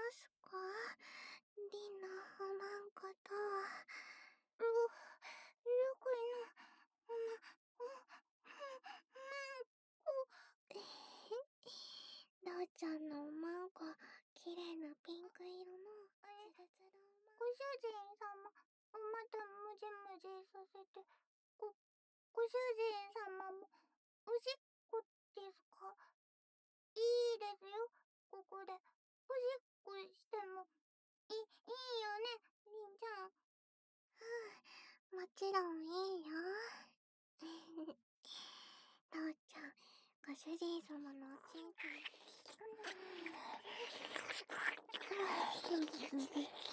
ますか？りんの不満こと。ルクのローちゃんのおまんこ、綺麗なピンク色のツルツルおまんこ。ご主人様、またムジムジさせて、ご主人様もおしっこですか？いいですよ、ここでおしっこしてもいいよね、りんちゃん。もちろんいいよ。ローちゃん、ご主人様のおちんちん。